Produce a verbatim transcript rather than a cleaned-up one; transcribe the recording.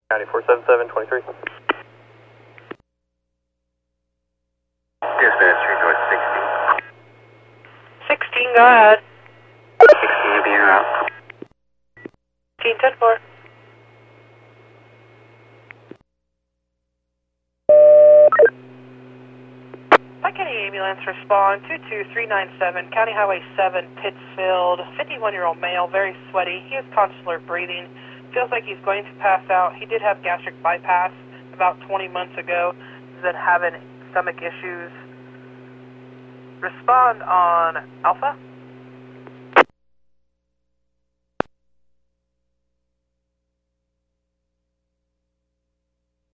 County four seven seven, twenty-three. Dispatch, North sixteen. sixteen, go ahead. sixteen, you'll be en route. fifteen, ten four. Pike County Ambulance, respond two two three nine seven, County Highway seven, Pittsfield, fifty-one-year-old male, very sweaty. He has consular breathing. Feels like he's going to pass out. He did have gastric bypass about twenty months ago. He's been having stomach issues. Respond on Alpha.